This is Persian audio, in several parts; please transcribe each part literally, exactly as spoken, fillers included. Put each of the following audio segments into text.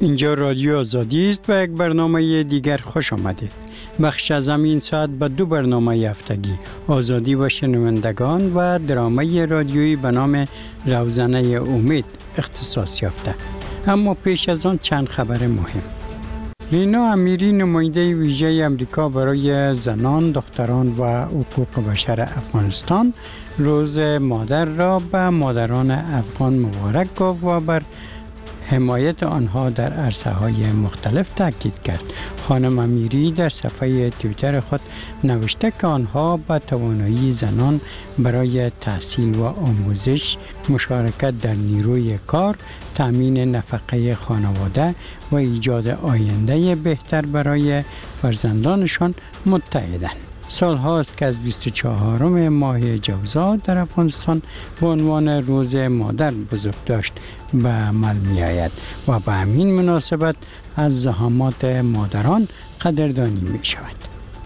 اینجا رادیو آزادی است و یک برنامه دیگر خوش آمدید. بخش از این ساعت به دو برنامه هفتگی آزادی و شنوندگان و درامه رادیویی به نام روزنه امید اختصاص یافته. اما پیش از آن چند خبر مهم. لینا امیری نماینده ویژه امریکا برای زنان، دختران و حقوق بشر افغانستان روز مادر را به مادران افغان مبارک گفت و بر حمایت آنها در عرصه‌های مختلف تاکید کرد. خانم امیری در صفحه توییتر خود نوشته که آنها با توانایی زنان برای تحصیل و آموزش، مشارکت در نیروی کار، تأمین نفقه خانواده و ایجاد آینده بهتر برای فرزندانشان متحدند. سال هاست که از بیست و چهارم ماه جوزا در افغانستان به عنوان روز مادر بزرگداشت به عمل می آید و به همین مناسبت از زحمات مادران قدردانی می شود.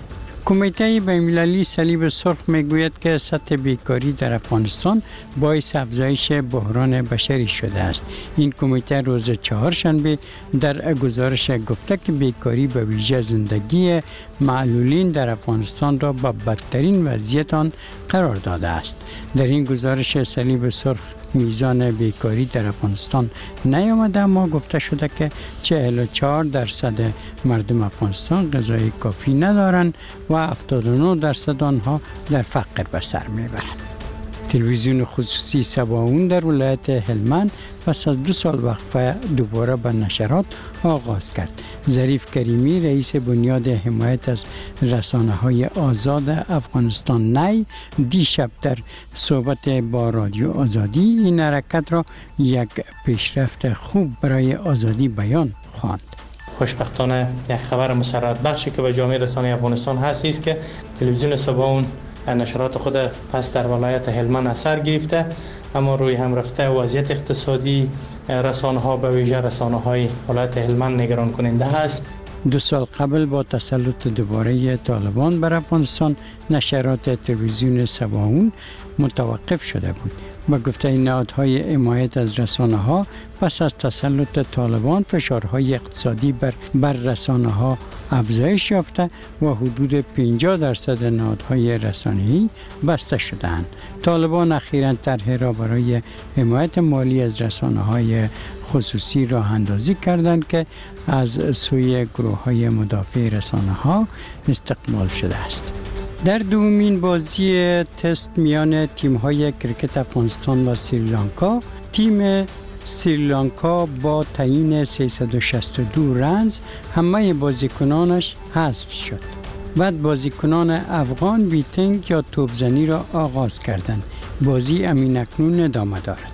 کمیته بین‌المللی صلیب سرخ می گوید که سطح بیکاری در افغانستان باعث افزایش بحران بشری شده است. این کمیته روز چهارشنبه در گزارش گفته که بیکاری به ویژه زندگی معلولین در افغانستان را به بدترین وضعیت آن قرار داده است. در این گزارش صلیب سرخ میزان بیکاری در افغانستان نیامده، اما گفته شده که چهل و چهار درصد مردم افغانستان غذای کافی ندارند و هفتاد و نه درصد آنها در فقر به سر میبرند. تلویزیون خصوصی سباون در ولایت هلمند پس از دو سال وقفه دوباره به نشرات آغاز کرد. ظریف کریمی رئیس بنیاد حمایت از رسانه‌های آزاد افغانستان نی دیشب در صحبت با رادیو آزادی این حرکت را یک پیشرفت خوب برای آزادی بیان خواند. خوشبختانه یک خبر مسرت بخشی که به جامعه رسانه افغانستان هست است که تلویزیون سباون نشرات خود پس در ولایت هلمند اثر گرفته، اما روی هم رفته وضعیت اقتصادی رسانه ها به ویژه رسانه های ولایت هلمند نگران کننده است. دو سال قبل با تسلط دوباره طالبان بر افغانستان نشرات تلویزیون سباون متوقف شده بود. با گفته نهادهای حمایت از رسانه ها پس از تسلط طالبان فشارهای اقتصادی بر بر رسانه ها افزایش یافته و حدود پنجاه درصد نهادهای رسانه‌ای بسته شدند. طالبان اخیراً طرحی را برای حمایت مالی از رسانه های خصوصی راه اندازی کردند که از سوی گروه های مدافع رسانه ها استقبال شده است. در دومین بازی تست میان تیم‌های کرکت افغانستان و سریلانکا، تیم سریلانکا با تعیین سیصد و شصت و دو رنز همه بازیکنانش حذف شد. بعد بازیکنان افغان بیتینگ یا توپزنی را آغاز کردند. بازی امین اکنون ادامه دارد.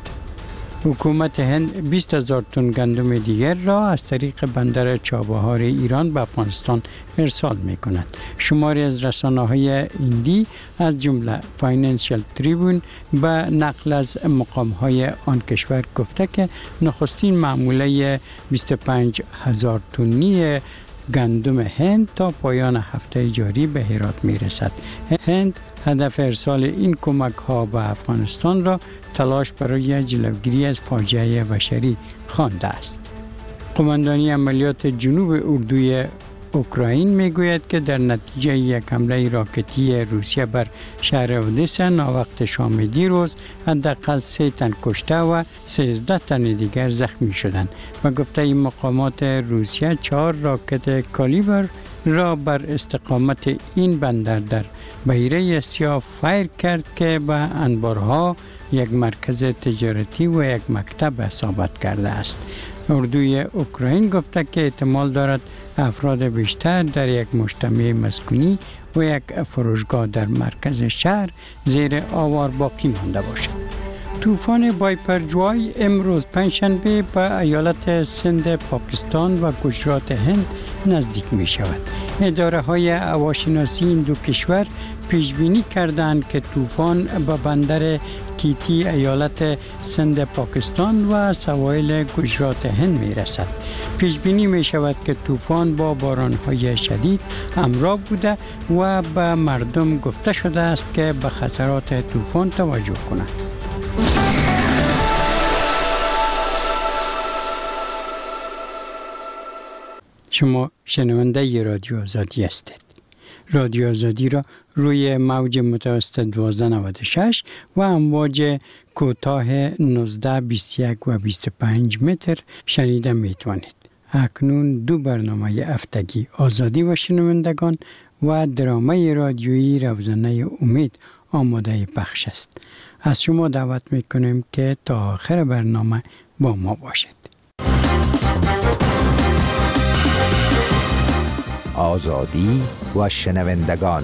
حکومت هند بیست هزار تن گندم دیگر را از طریق بندر چابهار ایران به افغانستان ارسال می کند. شماری از رسانه‌های هندی از جمله فاینانشل تریبون به نقل از مقام‌های آن کشور گفته که نخستین معامله بیست و پنج هزار تنی گندم هند تا پایان هفته جاری به هرات می رسد. هند هدف ارسال این کمک ها به افغانستان را تلاش برای جلوگیری از فاجعه بشری خوانده است. قماندانی عملیات جنوب اردوی اوکراین میگوید که در نتیجه یک حمله راکتی روسیه بر شهر اودسا ناوقت شام دیروز حداقل سه تن کشته و سیزده تن دیگر زخمی شدند و گفته این مقامات روسیه چهار راکت کالیبر را بر استقامت این بندر در بحیره سیاه فایر کرد که به انبارها، یک مرکز تجارتی و یک مکتب اصابت کرده است. اردوی اوکراین گفته که احتمال دارد افراد بیشتر در یک مجتمع مسکونی و یک فروشگاه در مرکز شهر زیر آوار باقی مانده باشد. طوفان بایپرجوای امروز پنجشنبه به ایالت سند پاکستان و گجرات هند نزدیک می شود. اداره های هواشناسی این دو کشور پیش بینی کردند که طوفان به بندر کیتی ایالت سند پاکستان و سواحل گجرات هند می رسد. پیش بینی می شود که طوفان با باران های شدید همراه بوده و به مردم گفته شده است که به خطرات طوفان توجه کنند. Thank you. شما شنونده ی رادیو آزادی هستید. رادیو آزادی را روی موج متوسط دوازده نود و شش و امواج کوتاه نوزده بیست و یک و بیست و پنج متر شنیده می توانید. اکنون دو برنامه هفتگی آزادی و شنوندگان و درامه رادیویی روزانه امید آماده پخش است. از شما دعوت می کنیم که تا آخر برنامه با ما باشید. آزادی و شنوندگان.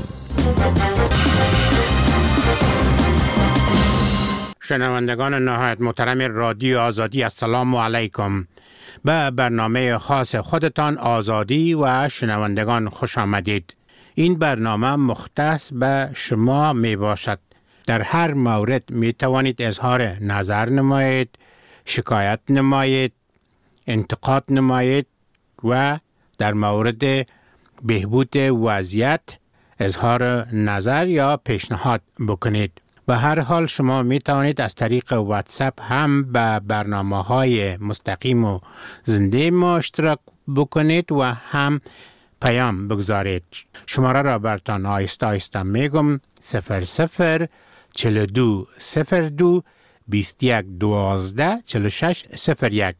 شنوندگان نهایت محترم رادیو آزادی، السلام علیکم. به برنامه خاص خودتان آزادی و شنوندگان خوش آمدید. این برنامه مختص به شما می باشد. در هر مورد می توانید اظهار نظر نمایید، شکایت نمایید، انتقاد نمایید و در مورد بهبود وضعیت اظهار نظر یا پیشنهاد بکنید. به هر حال شما می توانید از طریق واتساپ هم به برنامه‌های مستقیم و زنده ما اشتراک بکنید و هم پیام بگذارید. شماره را براتان آیسته آیسته میگم: صفر صفر چهل و دو صفر دو بیست و یک دوازده چهل و شش صفر یک.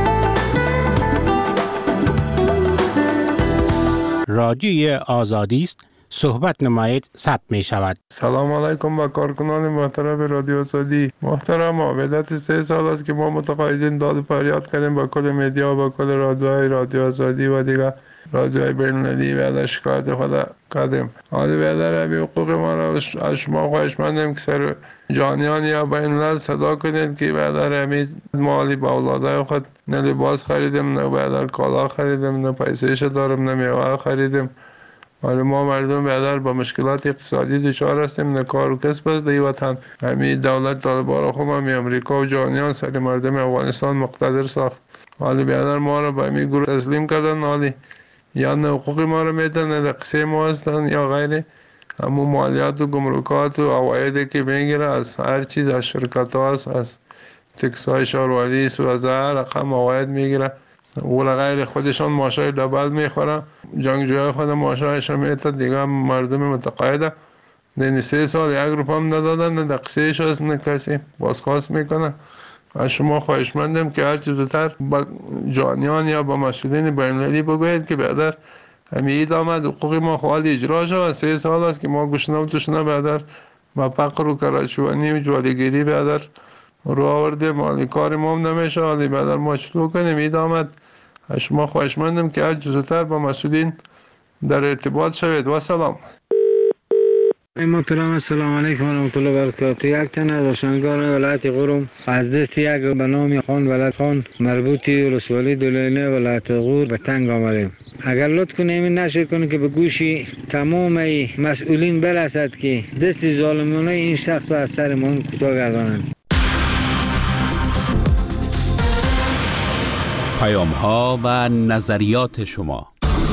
رادیوی آزادی است. صحبت نمایید، ثبت می شود. سلام علیکم با کارکنان محترم رادیو آزادی. محترم، مدت سه سال است که ما متقاعدین داد و فریاد کردیم با کل مدیا و با کل رادیوهای رادیو آزادی و دیگر رادیوهای بین‌المللی و از شکایت خود کردیم. حالی بیادر همی حقوق ما را از شما خواهشمندیم که سر جانیان یا بین‌الملل صدا کنید که بیادر همی مالی با اولادای خود نه لباس خریدیم، نه بیادر کالا خریدیم، نه پیسهش دارم، نه میوه خریدیم. حالا ما مردم بیادر با مشکلات اقتصادی دچار هستیم، نه کار و کسب است در وطن. همین دولت طالبان را خوب همی امریکا و جهانیان سر مردم افغانستان مقتدر ساخت. حالی بیادر ما را به همین گروه تسلیم کردن. حالی یا نه حقوق ما را میدن، نه قصه ما هستن یا غیره. همون مالیات و گمرکات و عوایدی که میگیره از هر چیز، از شرکت ها است، از تکس های شهروردی و از هر رقم عواید میگیره و غیر. خودشان ماشای دبل میخوره، جنگجوهای خود ماشایش میتن دیگه. مردم متقاعده دین سه سال یک روپا هم ندادن، نه دقیقش هست، نه کسی بازخواست میکنه. از شما خواهشمندم که هر چیز زودتر با جانیان یا با مسئولین بین‌المللی بگوید که بیادر همین اید آمد حقوق ما خواهد اجرا شد. سه سال است که ما گشنه و تشنه بیادر با فقر و کراچوانی و جوالگیری بیادر رو آورده. مالی کار ما هم نمیشه. حالی بیادر ما چطور کنیم؟ اید آمد. از شما خواهشمندم که هر چیز زودتر با مسئولین در ارتباط شوید. و سلام. محترم، السلام علیکم و رحمت الله و برکاته. یک تن از روشنگان ولایت غور از دست یک به نام خان ولد خان مربوطی ولسوالی دولینه ولایت غور به تنگ آمدیم. اگر لطف کنیم این نشر کنیم که به گوشی تمام مسئولین برسد که دست ظالمانه این شخص را از سرمان کوتاه گردانند. پیام ها و نظریات شما.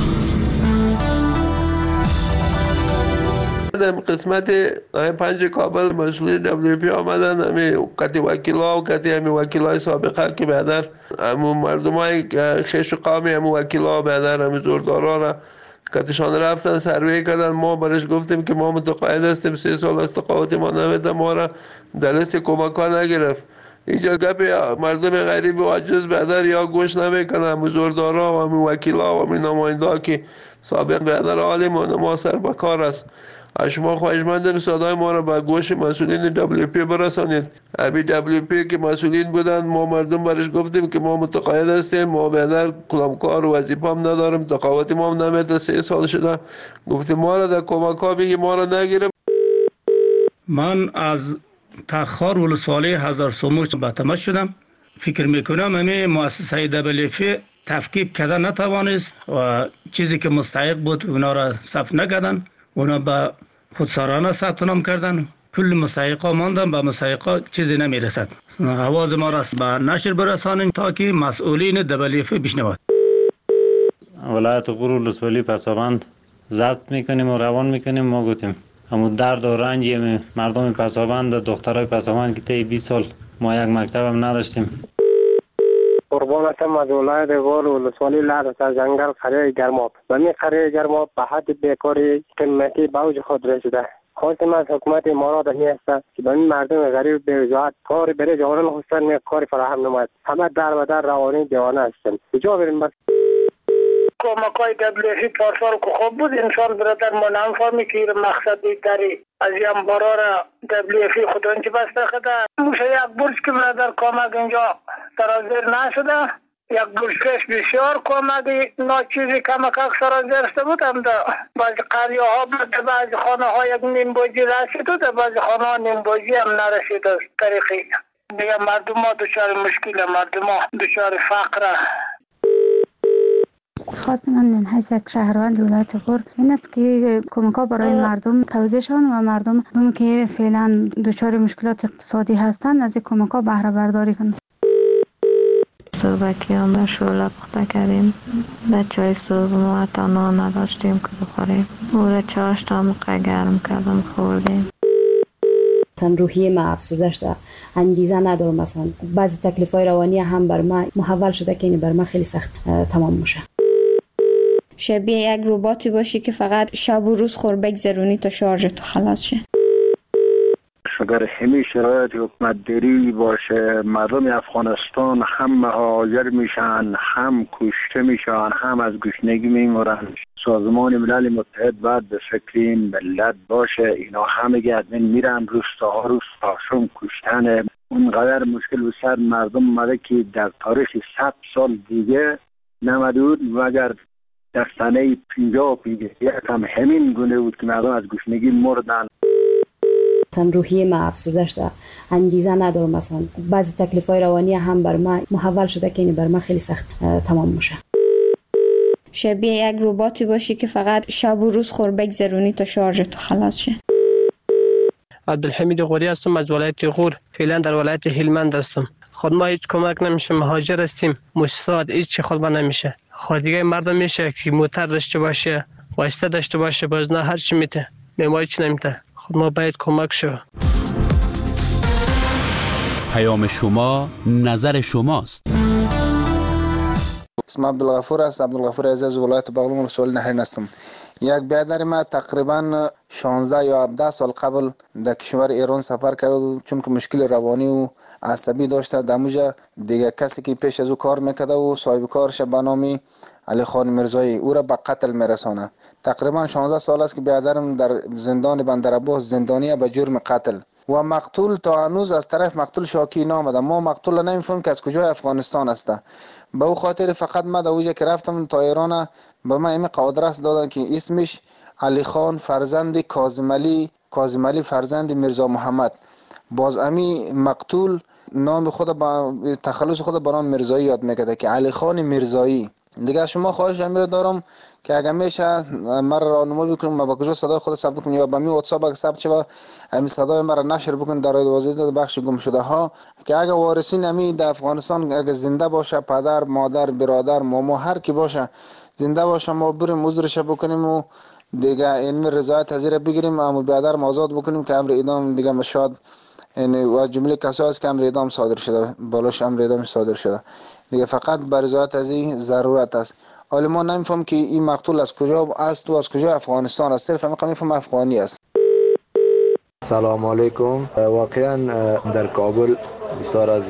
در قسمت پنج کابل مسئولین دبلیو پی آمدن، همین کتی وکیلا و کتی همین وکیلای سابقه که بیادر همون مردم های خیش و قامی همون وکیلا بیادر همین زوردارا را کتشان رفتن سروی کردن. ما برش گفتیم که ما متقاعد هستیم، سه سال است تقاعد ما نمیده، ما را در لیست کمک ها نگرفت. اینجا گپی مردم غریب و عجز بیادر یا گوش نمیکنه. همون زوردارا و همون وکیلا و همون نماینده ها که سابق بیادر عالم و ما سر بکار است. از شما خواهشمندم صدای ما را به گوش مسئولین دبلیو پی برسانید. ابی دبلیو پی که مسئولین بودند، ما مردم برش گفتیم که ما متقاعد هستیم، ما بیادر کلامکار و وظیفه هم نداریم، تقاعد ما هم نمیده، سه سال شده. گفتیم ما را در کمک ها بگی، ما را نگیریم. من از تخار ولسوالی هزار سوموش به تماس شدم. فکر میکنم همین مؤسسه دبلیو پی تفکیک کردن نتوانست و چیزی که مستحق بود اونا را صرف نکردن. اونا به خودسرانه ثبت نام کردن، کل مستحقا ماندن، به مستحقا چیزی نمیرسد. آواز ما را به نشر برسانیم تا که مسئولین دبلیو پی بشنوند. ولایت غور ولسوالی پسابند ضبط میکنیم و روان میکنیم. ما گفتیم همون درد و رنجی مردم پسابند، دخترای پسابند که طی بیست سال ما یک مکتب هم نداشتیم. قربان هستم از ولایت غور ولسوالی لعل از جنگل قریه گرماب و می قریه گرماب به حد بیکاری قیمتی به اوج خود رسیده. خواستم از حکومت امارات می است که به این مردم غریب بی‌وجاهت کاری برای جوانان خواستن می کاری فراهم نماید. همه در و در روانی دیوانه هستند. کجا بریم بس؟ کمکای دبلیوی پارسال که خوب بود انسان برادر ما نمی‌فهمی که مقصدی داری از این بارا را دبلیوی خودانچه بسته خدا موشه یک برج که برادر کمک اینجا سرازیر نشده یک برج کش بسیار کمکی ناچیزی کمک سرازیر شده بود هم در بعضی قریه ها بود بعضی خانه ها یک نیم بوجی رسید و در بعضی خانه ها نیم بوجی هم نرسید از طریقی دیگه مردم ها دچار مشکل مردم ها دچار فقر. خواست من من حیث یک شهروند ولایت غور این است که کمک ها برای مردم توزیع شوند و مردم هم که فعلا دچار مشکلات اقتصادی هستند از این کمک ها بهره برداری کنند. صبح که هم شعله پخته کردیم بچه های صبح ما حتی نان نداشتیم که بخوریم او را چاشت هم گرم کردم خوردیم. مثلا روحیه ما افسرده شده انگیزه ندارم مثلا بعضی تکلیف‌های روانی هم بر ما محول شده که این بر ما خیلی سخت تمام میشه. شبیه یک رباتی باشی که فقط شب و روز خور بگذرونی تا شارژ تو خلاص شه. اگر همین شرایط حکومت داری باشه مردم افغانستان هم مهاجر میشن هم کشته میشن هم از گشنگی میمرن. سازمان ملل متحد باید به فکر این ملت باشه اینا همه گردن میرن روستاها روستاشون کشتن اونقدر مشکل و سر مردم اومده که در تاریخ صد سال دیگه نمدود مگر در سنه پینجاه و پینجاه یک هم همین گونه بود که مردم از گشنگی مردن. مثلا روحیه ما افسرده شده انگیزه ندارم مثلا بعضی تکلیف‌های روانی هم بر ما محول شده که این بر ما خیلی سخت تمام میشه. شبیه یک رباتی باشی که فقط شب و روز خور بگذرونی تا شارژ تو خلاص شه. عبدالحمید غوری هستم از ولایت غور فعلا در ولایت هلمند هستم. خود ما هیچ کمک نمیشه مهاجر هستیم مؤسسات هیچ چی خود ما نمیشه. خود دیگه مردم میشه که موتر داشته باشه واسطه داشته باشه باز نه هر چی میته ما هیچ نمیته خود ما باید کمک شو. پیام شما نظر شماست. اسم عبدالغفور است. عبدالغفور عزیز ولایت بغلان ولسوالی نهرین هستم. یک برادر ما تقریبا شانزده یا هفده سال قبل در کشور ایران سفر کرد چون که مشکل روانی و عصبی داشته. دموجه دیگه کسی که پیش از او کار میکرده و صاحب کارش به نام علی خان میرزایی او را به قتل میرسانه. تقریبا شانزده سال است که برادرم در زندان بندرعباس زندانی به جرم قتل و مقتول تا هنوز از طرف مقتول شاکی نامده. ما مقتول نمیفهم که از کجای افغانستان است. به او خاطر فقط ما در اوجه که رفتم تا ایران به ما این قادرس دادن که اسمش علی خان فرزند کاظم علی کاظم علی فرزند میرزا محمد. باز امی مقتول نام خود با تخلص خود به نام میرزایی یاد میکرده که علی خان میرزایی. دیگه شما خواهش امیر دارم که اگر میشه مرا راهنمایی بکنید ما با کجا صدای خود ثبت کنم یا با می واتساپ اگه ثبت شه همین صدای مرا نشر بکنید در وزارت بخش گم شده ها که اگه وارثین امی در افغانستان اگه زنده باشه پدر مادر برادر ماما هر کی باشه زنده باشه ما بریم عذرش بکنیم و دیگه این رضایت حاضر بگیریم اما برادر آزاد بکنیم که امر اعدام دیگه مشاد یعنی و جمله کسایی است که امر اعدام صادر شده بالاش امر اعدام صادر شده دیگه فقط بر رضایت از این ضرورت است. حالا ما نمیفهم که این مقتول از کجا است و از کجا افغانستان است صرف هم میفهم افغانی است. سلام علیکم. واقعا در کابل بسیار از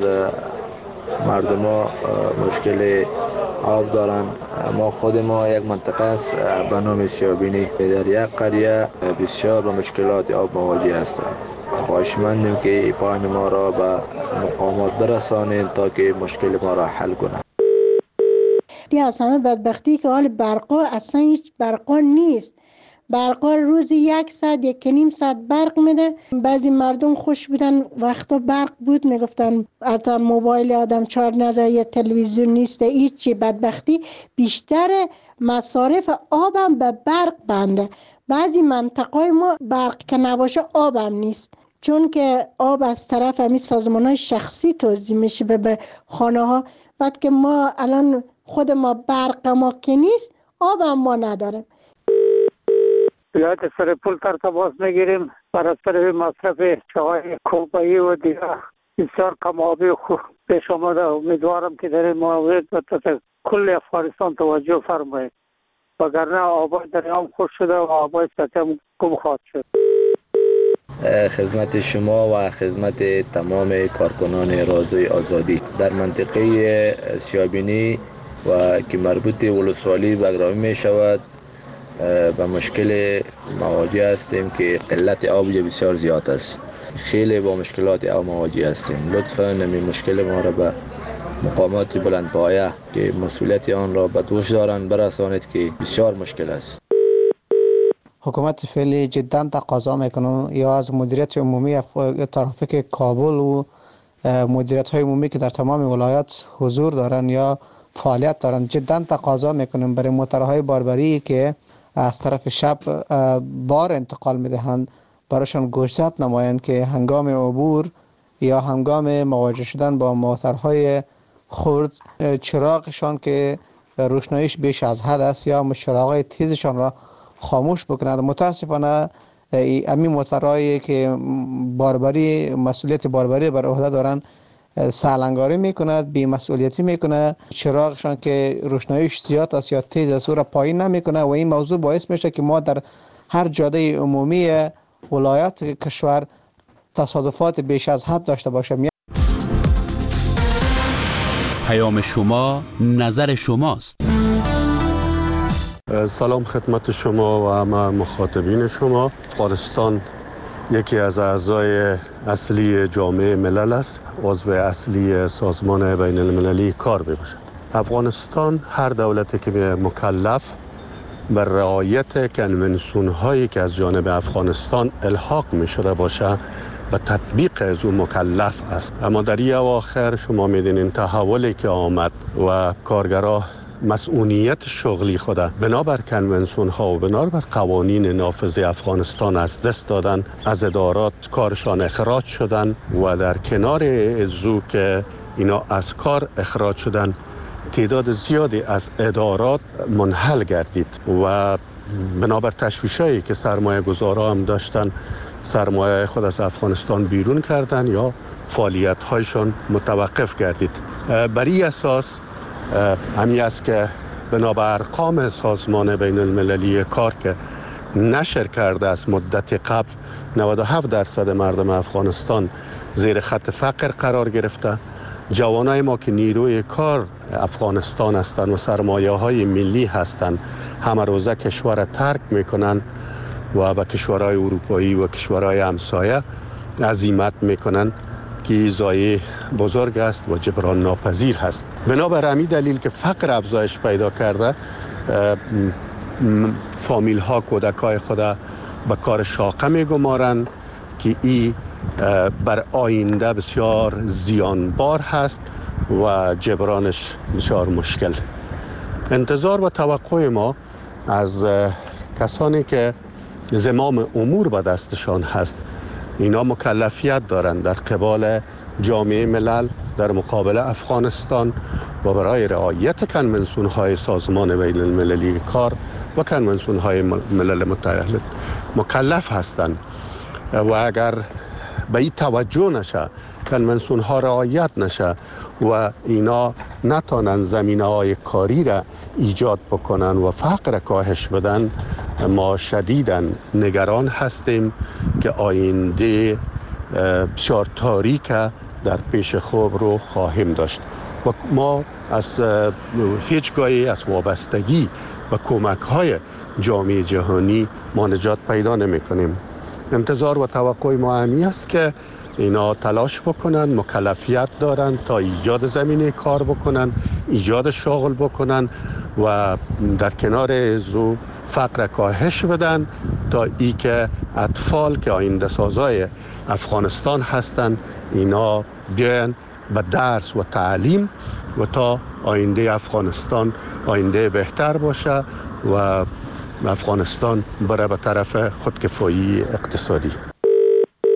مردم ها مشکل آب دارن. ما خود ما یک منطقه است به نام سیابینی در یک قریه بسیار با مشکلات آب مواجه هستند. خواهشمندیم که پای ما را به مقامات برسانید تا که مشکل ما را حل کنند. دیگه از همه بدبختی که حال برقا اصلا هیچ برقا نیست. برقا روزی یک ساعت یک نیم ساعت برق میده. بعضی مردم خوش بودن وقتا برق بود میگفتن حتی موبایل آدم چارج نزد یا تلویزیون نیست هیچی. بدبختی بیشتر مصارف آبم به برق بنده. بعضی منطقه ما برق که نباشه آبم نیست چون که آب از طرف همین سازمان‌های شخصی توزیع میشه به خانه ها. بعد که ما الان خود ما برق ما که نیست آبم ما نداریم. ولایت سرپل تر تماس میگیریم بر اثر مصرف چای کوبایی و دیگر بسیار کمابی خوب پیش آمده. امیدوارم که در این مورد به کل افغانستان توجه فرمایید، وگرنه آبای دریام خوش شده و آبای سطح هم گم خواهد شد. خدمت شما و خدمت تمام کارکنان رادیوی آزادی. در منطقه سیابینی و که مربوط ولسوالی بگرامی می شود به مشکل مواجه هستیم که قلت آب بسیار زیاد است. خیلی با مشکلات آب مواجه هستیم. لطفاً این مشکل ما را به مقامات بلندپایه که مسئولیت آن را به دوش دارند برسانید که بسیار مشکل است. حکومت فعلی جدا تقاضا میکنم یا از مدیریت عمومی ترافیک کابل و مدیریت های عمومی که در تمام ولایات حضور دارن یا فعالیت دارن، جدا تقاضا میکنم برای موترهای باربری که از طرف شب بار انتقال میدهند برایشان گوشزد نمایند که هنگام عبور یا هنگام مواجه شدن با موترهای خرد چراغشان که روشناییش بیش از حد است یا چراغهای تیزشان را خاموش بکنند. متاسفانه امی موترهایی که باربری مسئولیت باربری بر عهده دارند سالنگاری میکند، بی مسئولیتی میکنه، چراغشان که روشناییش زیاد است یا تیز است او را پایین نمیکنه و این موضوع باعث میشه که ما در هر جاده عمومی ولایت کشور تصادفات بیش از حد داشته باشیم. پیام شما نظر شماست. سلام خدمت شما و همه مخاطبین شما. افغانستان یکی از اعضای اصلی جامعه ملل است، عضو اصلی سازمان بین المللی کار میباشد. افغانستان هر دولتی که مکلف بر رعایت کنونسیون هایی که از جانب افغانستان الحاق می شده باشه به تطبیق از اون مکلف است. اما در این اواخر شما میدونین تحولی که آمد و کارگرها مسئولیت شغلی خود بنابر کنونسیون ها و بنابر قوانین نافذ افغانستان از دست دادن، از ادارات کارشان اخراج شدن و در کنار ازو که اینا از کار اخراج شدن تعداد زیادی از ادارات منحل گردید و بنابر تشویشایی که سرمایه گذارا هم داشتن سرمایه خود از افغانستان بیرون کردن یا فعالیت هایشان متوقف گردید. بر این اساس همی است که بنابر ارقام سازمان بین المللی کار که نشر کرده است مدت قبل نود و هفت درصد مردم افغانستان زیر خط فقر قرار گرفته. جوانای ما که نیروی کار افغانستان هستند و سرمایه های ملی هستند همه روزه کشور ترک میکنن و به کشورهای اروپایی و کشورهای همسایه عزیمت میکنن که ضایعه بزرگ است و جبران ناپذیر هست. بنابر همین دلیل که فقر افزایش پیدا کرده، فامیل ها کودک های خود به کار شاقه میگمارند که این بر آینده بسیار زیانبار هست و جبرانش بسیار مشکل. انتظار و توقع ما از کسانی که زمام امور به دستشان هست، اینا مکلفیت دارند در قبال جامعه ملل در مقابل افغانستان و برای رعایت کنونسیون های سازمان بین المللی کار و کنونسیون های ملل متحد مکلف هستند و اگر به این توجه نشه، کنونسیون ها رعایت نشه و اینا نتانن زمینه های کاری را ایجاد بکنن و فقر کاهش بدن، ما شدیداً نگران هستیم که آینده بسیار تاریک در پیش خوب رو خواهیم داشت و ما از هیچگاهی از وابستگی و کمک های جامعه جهانی ما نجات پیدا نمی کنیم. انتظار و توقع ما همی است که اینا تلاش بکنن، مکلفیت دارن تا ایجاد زمینه کار بکنن، ایجاد شغل بکنن و در کنار زو فقر کاهش بدن تا ای که اطفال که آینده سازای افغانستان هستن اینا بیان به درس و تعلیم و تا آینده افغانستان آینده بهتر باشه و افغانستان بره به طرف خودکفایی اقتصادی.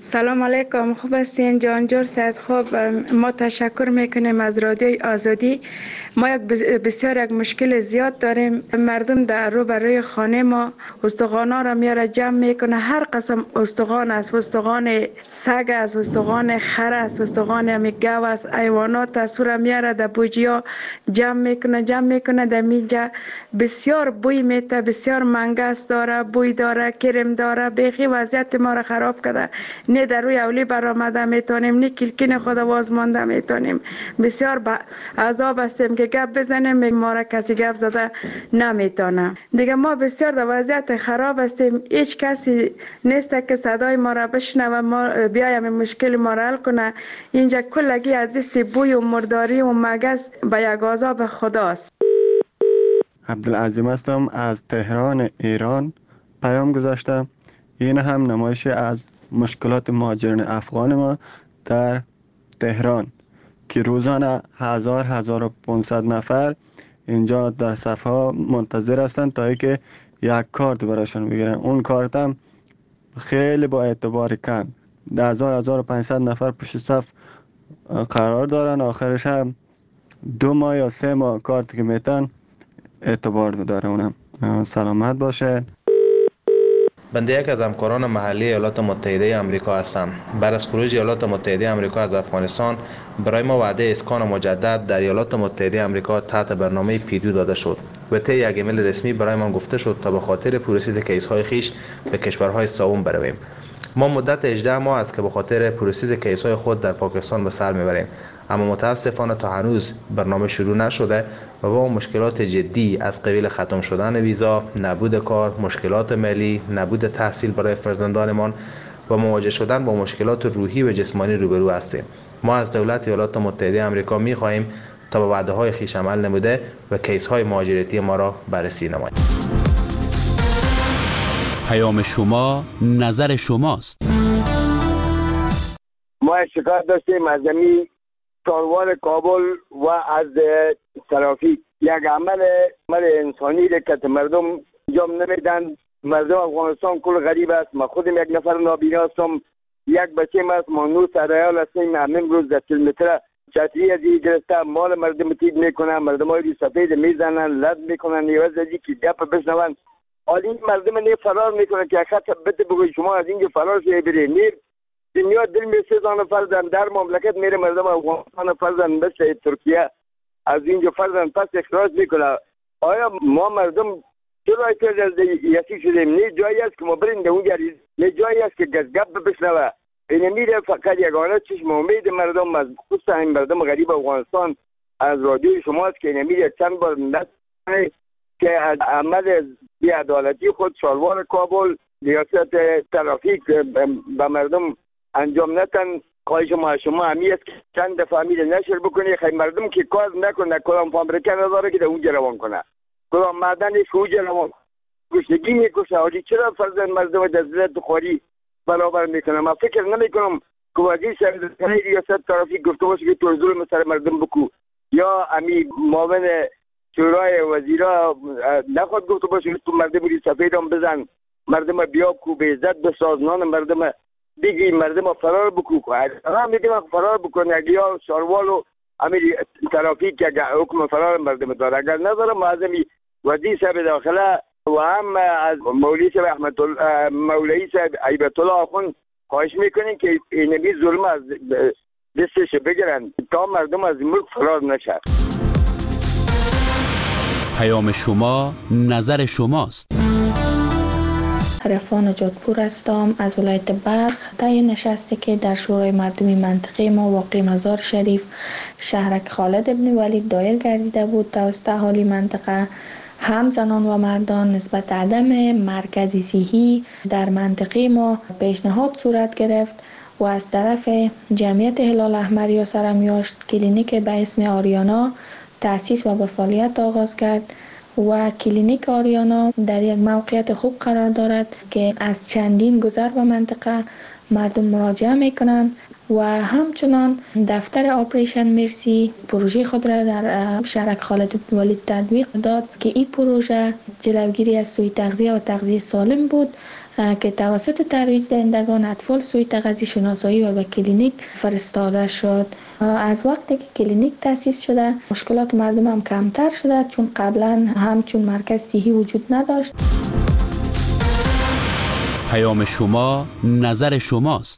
سلام علیکم، خوب هستین جانجور سید؟ خوب، ما تشکر میکنیم از رادیوی آزادی. ما یک بسیار یک مشکل زیاد داریم. مردم در رو برای خانه ما استخوانا را میاره جمع میکنه، هر قسم استخوان است، استخوان سگ است، استخوان خر است، استخوان همی گاو است، حیوانات است، را میاره در بوجیا جمع میکنه جمع میکنه در میجا. بسیار بوی میته، بسیار منگس داره، بوی داره، کرم داره، بیخی وضعیت ما را خراب کرده. نه در روی اولی برآمده میتونیم، نه کلکین خود باز مانده میتونیم. بسیار با عذاب هستیم که گپ بزنیم، ما را کسی گپ زده نمیتونه. دیگه ما بسیار در وضعیت خراب هستیم. هیچ کسی نیست که صدای ما را بشنوه، ما بیایم مشکل ما را حل کنه. اینجا کلگی از دست بوی و مرداری و مگس به یک عذاب خداست. عبدالعظیم هستم از تهران ایران. پیام گذاشتم. این هم نمایش از مشکلات مهاجرین افغان ما در تهران که روزانه هزار هزار و پانصد نفر اینجا در صف ها منتظر هستند تا اینکه یک کارت براشون بگیرن. اون کارت هم خیلی با اعتبار کم، هزار هزار و پانصد نفر پشت صف قرار دارن. آخرش هم دو ماه یا سه ماه کارت که میتن اعتبار داره. اونم سلامت باشه. بنده یک از همکاران محلی ایالات متحده آمریکا هستم. بعد از خروج ایالات متحده آمریکا از افغانستان برای ما وعده اسکان مجدد در ایالات متحده آمریکا تحت برنامه پیدو داده شد و طی یک ایمیل رسمی برای ما گفته شد تا به خاطر پروسس کیس های خیش به کشورهای سوم برویم. ما مدت هجده ماه است که به خاطر پروسس کیس های خود در پاکستان به سر میبریم، اما متاسفانه تا هنوز برنامه شروع نشده و با مشکلات جدی از قبیل ختم شدن ویزا، نبود کار، مشکلات مالی، نبود تحصیل برای فرزندانمان و مواجه شدن با مشکلات روحی و جسمانی روبرو هستیم. ما از دولت ایالات متحده آمریکا می خواهیم تا به وعده های خویش عمل نموده و کیس های مهاجرتی ما را بررسی نماید. پیام شما نظر شماست. ما شکایت داشتیم از زمین کاروان کابل و از ترافیک. یک عمل عمل انسانی که مردم انجام نمیدن. مردم افغانستان کل غریب است. ما خودم یک نفر نابینا هستم، یک بچه است، ما نو سرایال هستیم. همین روز در کیلومتر چتری از این گرفته مال مردم تید میکنن، مردم های سفید میزنن، لد میکنن، نیوز ازی که گپ بشنون. حالی مردم نه فرار میکنن که خط بده بگوی شما از اینجا فرار شوی بری. نیر دنیا دل می سزان فرزن در مملکت میره، مردم افغانستان فرزن مثل ترکیه از اینجا فرزن پس اخراج میکنه. آیا ما مردم چرا ایتاز از یکی شدیم؟ نه جایی است که ما بریم در اونجا، نه جایی است که گزگب بشنوه. این میره فقط یگانه چشم امید مردم از خصوصا این مردم غریب افغانستان از رادیوی شماست که این میره چند بار نکنه که از عمل بی‌عدالتی خود شالوار کابل ریاست ترافیک به مردم انجام نتن. خواهش ما شما همی است که چند دفعه امیر نشر بکنی خیلی مردم که کار نکنه، کلام فابریکه نداره که در اونجا روان کنه، کلام معدنش که اونجا روان گشتگی میکشه. حالی چرا فرزن مردم در ذلت خواری برابر میکنه؟ من فکر نمی کنم که وزیر سرزنی ریاست ترافیک گفته باشه که تو ظلم سر مردم بکو، یا امی معاون شورای وزیرا نخواد گفته باشه که تو مردم ری سفید هم بزن، مردم بیا کو به عزت بساز، نان مردم بگی، مردم فرار بکو. هم میگیم فرار بکنه اگه یا شاروال و امیر ترافیک که حکم فرار مردم داره. اگر نداره معظمی وزیر صاحب داخله و هم از مولوی صاحب احمد مولوی صاحب عیبت الله آخوند خواهش میکنین که اینمی ظلم از دستش بگیرن تا مردم از ملک فرار نشه. پیام شما نظر شماست. رفان جادپور هستم از ولایت بلخ. طی نشستی که در شورای مردمی منطقه ما واقع مزار شریف شهرک خالد ابن ولید دایر گردیده بود توسط اهالی منطقه، هم زنان و مردان نسبت عدم مرکزی صحی در منطقه ما پیشنهاد صورت گرفت و از طرف جمعیت هلال احمر یا سرمیاشت کلینیک به اسم آریانا تأسیس و به فعالیت آغاز کرد و کلینیک آریانا در یک موقعیت خوب قرار دارد که از چندین گذر به منطقه مردم مراجعه میکنند و همچنان دفتر آپریشن مرسی پروژه خود را در شهرک خالد بن ولید تطبیق داد که این پروژه جلوگیری از سوء تغذیه و تغذیه سالم بود که توسط ترویج دهندگان اطفال سوی تغذیه شناسایی و به کلینیک فرستاده شد. از وقتی که کلینیک تأسیس شده مشکلات مردم هم کمتر شده، چون قبلا همچون مرکز صحی وجود نداشت. پیام شما نظر شماست.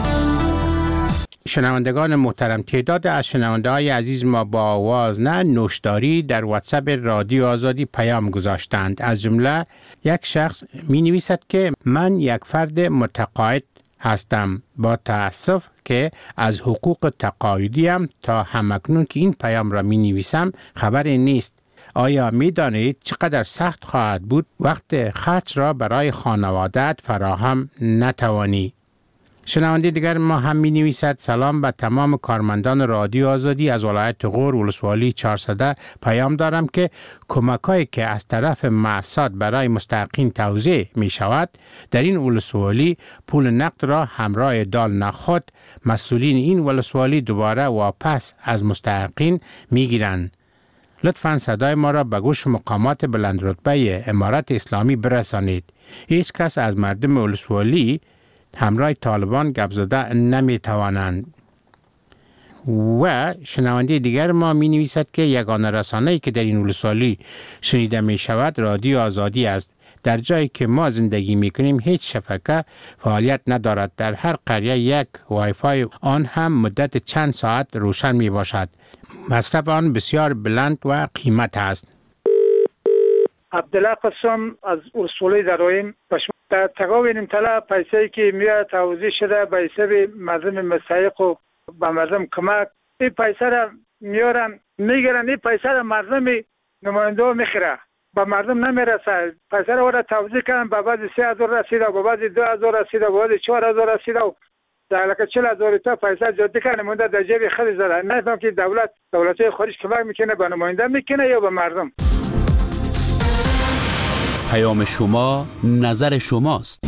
شنوندگان محترم، تعداد از شنونده های عزیز ما با آواز نه نوشداری در واتساپ رادیو آزادی پیام گذاشتند. از جمله یک شخص می نویسد که من یک فرد متقاعد هستم، با تأسف که از حقوق تقاعدیم تا همکنون که این پیام را می نویسم خبری نیست. آیا می دانید چقدر سخت خواهد بود وقت خرج را برای خانواده‌ات فراهم نتوانی؟ شنونده دیگر ما هم می نویسد سلام به تمام کارمندان رادیو آزادی از ولایت غور ولسوالی چهارصد پیام دارم که کمک‌هایی که از طرف مؤسسات برای مستحقین توزیع می شود در این ولسوالی پول نقد را همراه دال نخود مسئولین این ولسوالی دوباره واپس از مستحقین می گیرند. لطفاً صدای ما را به گوش مقامات بلند رتبه امارت اسلامی برسانید. هیچ کس از مردم ولسوالی همراه طالبان گپ زده نمی توانند. و شنونده دیگر ما می نویسد که یگانه رسانه‌ای که در این ولسوالی شنیده می شود رادیو آزادی است. در جایی که ما زندگی می کنیم هیچ شبکه فعالیت ندارد. در هر قریه یک وای فای آن هم مدت چند ساعت روشن می باشد. مصرف آن بسیار بلند و قیمت است. عبدالله قسم از ولسوالی درایم. در تقابل این طلا پیسه‌ای که میاد توزیع شده به حساب مردم مستحق و به مردم کمک، این پیسه را میارن میگیرن، این پیسه را مردم نماینده ها میخوره، به مردم نمیرسه. پیسه را ورا توزیع کردن، به بعد سه هزار رسیده، به بعد دو هزار رسیده، به بعد چهار هزار رسیده و در لکه چهل هزار تا پیسه جاده کنه مونده در جیب خیلی زده. نفهم که دولت دولت‌های خارج کمک میکنه به نماینده میکنه یا به مردم. پیام شما نظر شماست.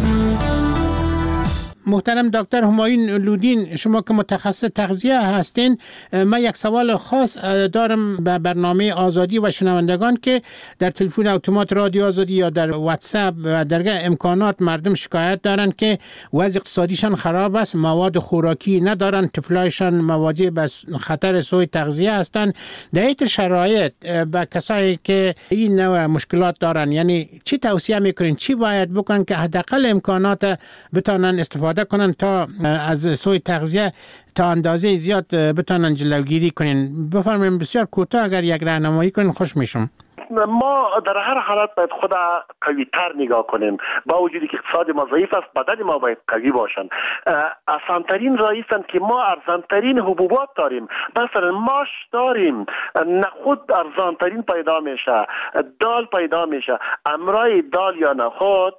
محترم دکتر همایون لودین، شما که متخصص تغذیه هستین، من یک سوال خاص دارم به برنامه آزادی و شنوندگان که در تلفن اتومات رادیو آزادی یا در واتساپ و درگاه امکانات مردم شکایت دارن که وضع اقتصادیشان خراب است، مواد خوراکی ندارن، طفلایشان مواجه به خطر سوء تغذیه هستند. در این شرایط به کسایی که این نوع مشکلات دارن، یعنی چی توصیه میکنین، چی باید بکنن که حداقل امکانات بتونن استفاده کنن تا از سوء تغذیه تا اندازه زیاد بتونن جلوگیری کنین؟ بفرمایید بسیار کوتاه اگر یک راهنمایی کنین خوش میشم. ما در هر حالت باید خود قوی تر نگاه کنیم، با وجودی که اقتصاد ما ضعیف است بدن ما باید قوی باشن. آسانترین راه است که ما ارزانترین حبوبات داریم، مثلا ماش داریم، نخود ارزانترین پیدا میشه، دال پیدا میشه. امرای دال یا نخود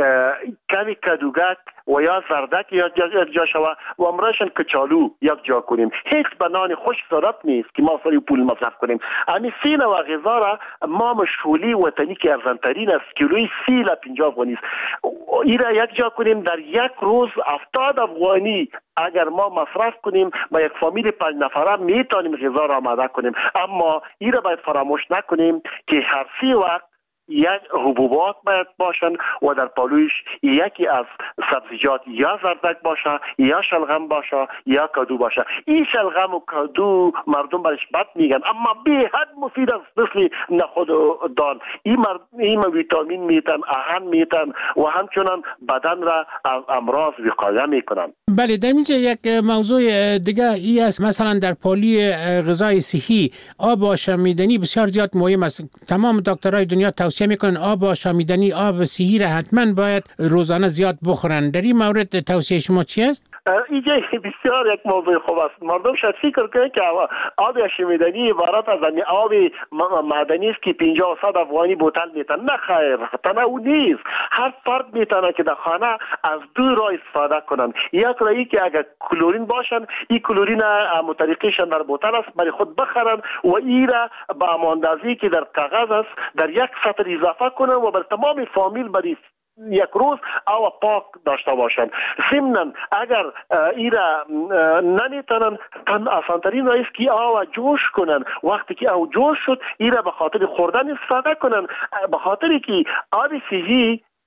کمی کدوگک و یا زردک یا جا شوه و امرایشان کچالو یک جا کنیم. هیچ بنان خوش ضرورت نیست که ما سری پول مصرف کنیم. امی سی نوع غذا را ما مشغولی وطنی که ارزانترین است، کیلوی سی لا پنجاه افغانی است، این را یک جا کنیم. در یک روز هفتاد افغانی اگر ما مصرف کنیم با یک فامیل پنج نفره میتونیم غذا را آماده کنیم. اما این را باید فراموش نکنیم که هر سی وقت یک حبوبات باید باشن و در پالویش یکی از سبزیجات یا زردک باشه یا شلغم باشه یا کدو باشه. این شلغم و کدو مردم برش بد میگن اما به حد مفید است، مثل نخود و دال. این مرد این ویتامین میتن، اهن میتن و همچنان بدن را از امراض وقایه میکنن. بله، در اینجا یک موضوع دیگه ای است، مثلا در پالی غذای صحی آب آشامیدنی بسیار زیاد مهم است. تمام دکترای دنیا توصیه میکنن آب آشامیدنی، آب صحی را حتما باید روزانه زیاد بخورن. در این مورد توصیه شما چی است؟ اینجا بسیار یک موضوع خوب است. مردم شاید فکر کنند که آب آشامیدنی عبارت از آب معدنی است که پنجاه و صد افغانی بوتل میتن. نه خیر، تنها نیست. هر فرد میتونه که در خانه از دو راه استفاده کنن. یک راهی که اگر کلورین باشن، این کلورین متریقیشان در بوتل است برای خود بخرن و این را با اماندازی که در کاغذ است در یک سطر اضافه کنن و بر تمام فامیل برای یک روز او پاک داشته باشند. ضمناً اگر ایرا نمیتونن تن آسانترین راه است که او جوش کنن. وقتی که او جوش شد ایرا به خاطر خوردن استفاده کنن، به خاطر که آب صحی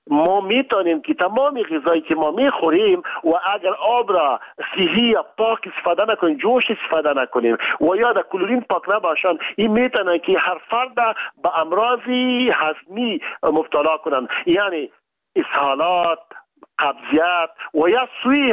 ما میتونیم که تمام غذایی که ما میخوریم و اگر آب را صحی یا پاک استفاده نکنیم، جوش استفاده نکنیم و یا در کلورین پاک نباشن، این میتونه که هر فرد به امراض هضمی مبتلا کنن، یعنی اسهالات، قبضیت و یا سوی